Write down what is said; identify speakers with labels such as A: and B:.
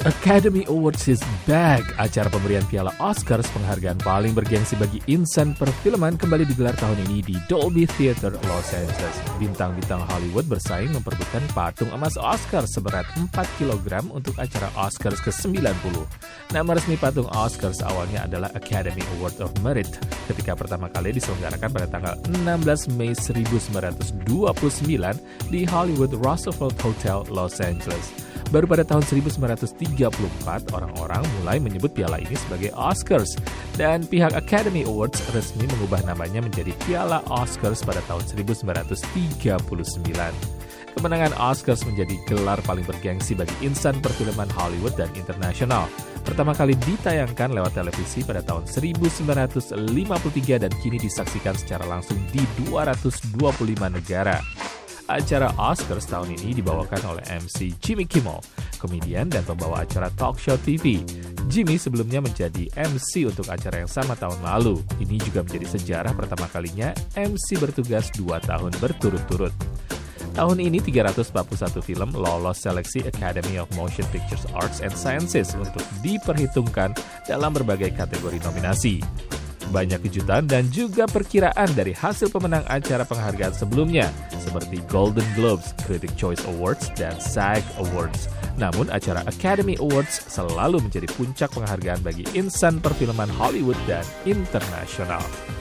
A: Academy Awards is back. Acara pemberian piala Oscars, penghargaan paling bergengsi bagi insan perfilman, kembali digelar tahun ini di Dolby Theater, Los Angeles. Bintang-bintang Hollywood bersaing memperebutkan patung emas Oscar seberat 4 kg untuk acara Oscars ke-90. Nama resmi patung Oscars awalnya adalah Academy Award of Merit, ketika pertama kali diselenggarakan pada tanggal 16 Mei 1929 di Hollywood Roosevelt Hotel, Los Angeles. Baru pada tahun 1934, orang-orang mulai menyebut piala ini sebagai Oscars, dan pihak Academy Awards resmi mengubah namanya menjadi Piala Oscars pada tahun 1939. Kemenangan Oscars menjadi gelar paling bergengsi bagi insan perfilman Hollywood dan internasional. Pertama kali ditayangkan lewat televisi pada tahun 1953 dan kini disaksikan secara langsung di 225 negara. Acara Oscars tahun ini dibawakan oleh MC Jimmy Kimmel, komedian dan pembawa acara talk show TV. Jimmy sebelumnya menjadi MC untuk acara yang sama tahun lalu. Ini juga menjadi sejarah pertama kalinya MC bertugas 2 tahun berturut-turut. Tahun ini 341 film lolos seleksi Academy of Motion Picture Arts and Sciences untuk diperhitungkan dalam berbagai kategori nominasi. Banyak kejutan dan juga perkiraan dari hasil pemenang acara penghargaan sebelumnya, seperti Golden Globes, Critics' Choice Awards, dan SAG Awards. Namun, acara Academy Awards selalu menjadi puncak penghargaan bagi insan perfilman Hollywood dan internasional.